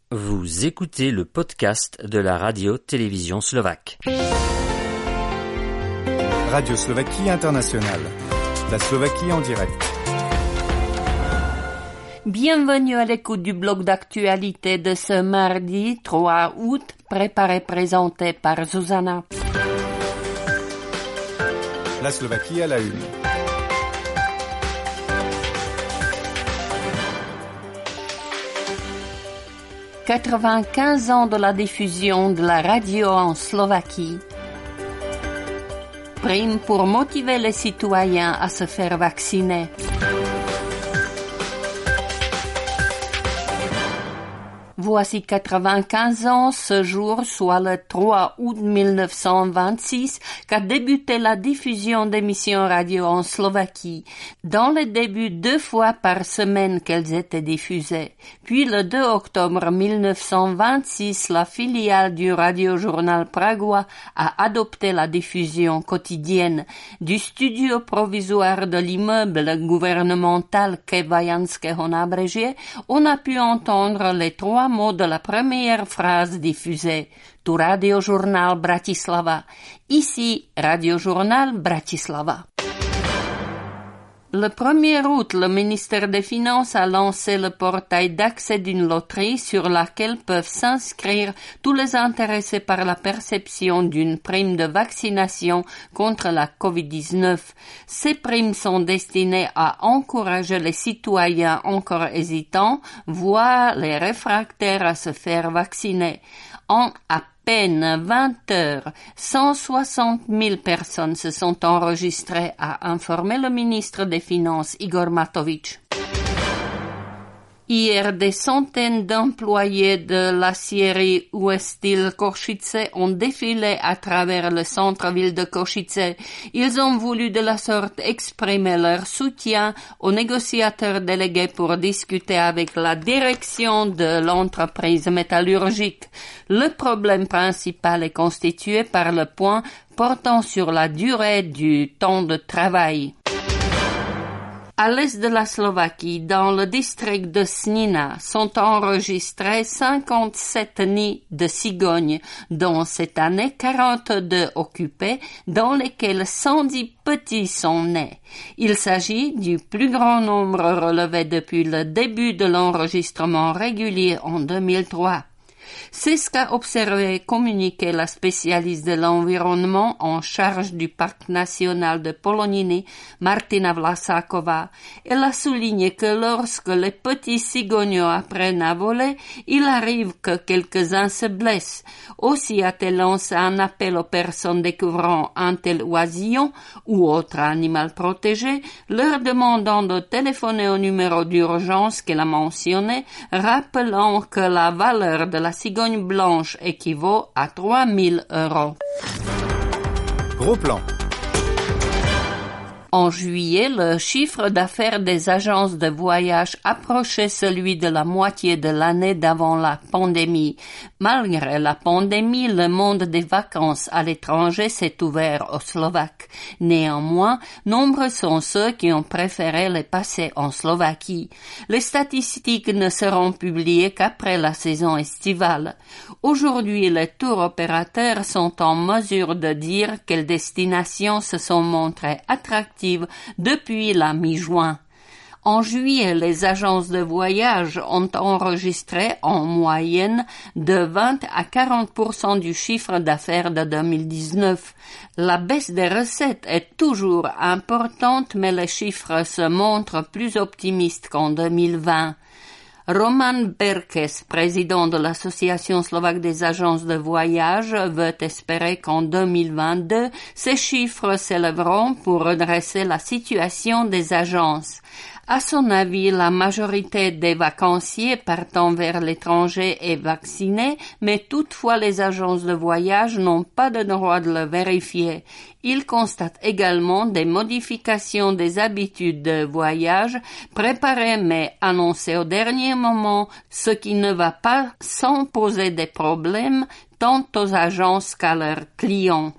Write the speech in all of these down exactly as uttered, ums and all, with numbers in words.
Vous écoutez le podcast de la radio-télévision slovaque. Radio Slovaquie Internationale. La Slovaquie en direct. Bienvenue à l'écoute du bloc d'actualité de ce mardi trois août, préparé et présenté par Zuzana. La Slovaquie à la une. quatre-vingt-quinze ans de la diffusion de la radio en Slovaquie. Prime pour motiver les citoyens à se faire vacciner. Voici quatre-vingt-quinze ans, ce jour, soit le trois août mille neuf cent vingt-six, qu'a débuté la diffusion d'émissions radio en Slovaquie. Dans le début, deux fois par semaine qu'elles étaient diffusées. Puis le deux octobre mille neuf cent vingt-six, la filiale du radiojournal pragois a adopté la diffusion quotidienne. Du studio provisoire de l'immeuble gouvernemental Kevajanského nábřeží, on a pu entendre les trois mots de la première phrase diffusée. Tu radiojournal Bratislava. Ici, radiojournal Bratislava. Le premier août, le ministère des Finances a lancé le portail d'accès d'une loterie sur laquelle peuvent s'inscrire tous les intéressés par la perception d'une prime de vaccination contre la covid dix-neuf. Ces primes sont destinées à encourager les citoyens encore hésitants, voire les réfractaires à se faire vacciner. En à peine vingt heures, cent soixante mille personnes se sont enregistrées, a informé le ministre des Finances Igor Matovič. Hier, des centaines d'employés de l'acierie U S Steel Košice ont défilé à travers le centre-ville de Košice. Ils ont voulu de la sorte exprimer leur soutien aux négociateurs délégués pour discuter avec la direction de l'entreprise métallurgique. Le problème principal est constitué par le point portant sur la durée du temps de travail. À l'est de la Slovaquie, dans le district de Snina, sont enregistrés cinquante-sept nids de cigognes, dont cette année quarante-deux occupés, dans lesquels cent dix petits sont nés. Il s'agit du plus grand nombre relevé depuis le début de l'enregistrement régulier en deux mille trois. C'est ce qu'a observé et communiqué la spécialiste de l'environnement en charge du parc national de Poloniny, Martina Vlasáková. Elle a souligné que lorsque les petits cigognos apprennent à voler, il arrive que quelques-uns se blessent. Aussi a-t-elle lancé un appel aux personnes découvrant un tel oisillon ou autre animal protégé, leur demandant de téléphoner au numéro d'urgence qu'elle a mentionné, rappelant que la valeur de la cigogne blanche équivaut à trois mille euros. Gros plan. En juillet, le chiffre d'affaires des agences de voyage approchait celui de la moitié de l'année d'avant la pandémie. Malgré la pandémie, le monde des vacances à l'étranger s'est ouvert aux Slovaques. Néanmoins, nombreux sont ceux qui ont préféré les passer en Slovaquie. Les statistiques ne seront publiées qu'après la saison estivale. Aujourd'hui, les tours opérateurs sont en mesure de dire quelles destinations se sont montrées attractives depuis la mi-juin. En juillet, les agences de voyage ont enregistré en moyenne de vingt à quarante pour cent du chiffre d'affaires de deux mille dix-neuf. La baisse des recettes est toujours importante, mais les chiffres se montrent plus optimistes qu'en deux mille vingt. Roman Berkes, président de l'Association slovaque des agences de voyage, veut espérer qu'en deux mille vingt-deux, ces chiffres s'élèveront pour redresser la situation des agences. À son avis, la majorité des vacanciers partant vers l'étranger est vaccinée, mais toutefois les agences de voyage n'ont pas de droit de le vérifier. Il constate également des modifications des habitudes de voyage préparées mais annoncées au dernier moment, ce qui ne va pas sans poser des problèmes tant aux agences qu'à leurs clients.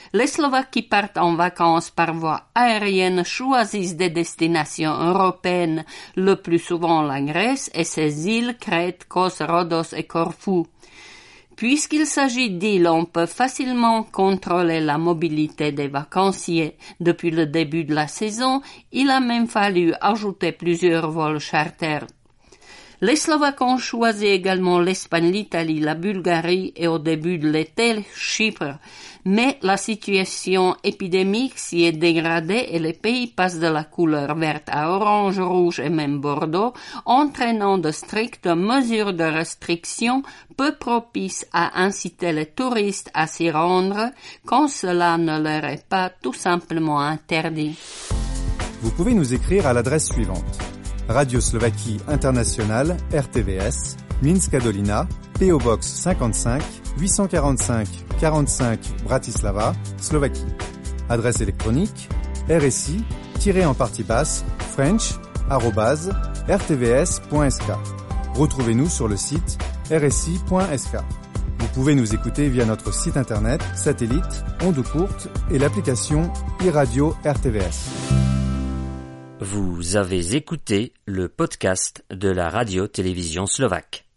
Les Slovaques qui partent en vacances par voie aérienne choisissent des destinations européennes, le plus souvent la Grèce et ses îles Crète, Kos, Rhodos et Corfou. Puisqu'il s'agit d'îles, on peut facilement contrôler la mobilité des vacanciers. Depuis le début de la saison, il a même fallu ajouter plusieurs vols charters. Les Slovaques ont choisi également l'Espagne, l'Italie, la Bulgarie et au début de l'été, Chypre. Mais la situation épidémique s'y est dégradée et les pays passent de la couleur verte à orange, rouge et même bordeaux, entraînant de strictes mesures de restriction peu propices à inciter les touristes à s'y rendre quand cela ne leur est pas tout simplement interdit. Vous pouvez nous écrire à l'adresse suivante: Radio Slovaquie Internationale, R T V S, Minska Dolina, P O Box cinquante-cinq, huit cent quarante-cinq quarante-cinq Bratislava, Slovaquie. Adresse électronique R S I tiret en partie basse French arobase r t v s point s k. Retrouvez-nous sur le site r s i point s k. Vous pouvez nous écouter via notre site internet, satellite, ondes courtes et l'application iRadio R T V S. Vous avez écouté le podcast de la radio-télévision slovaque.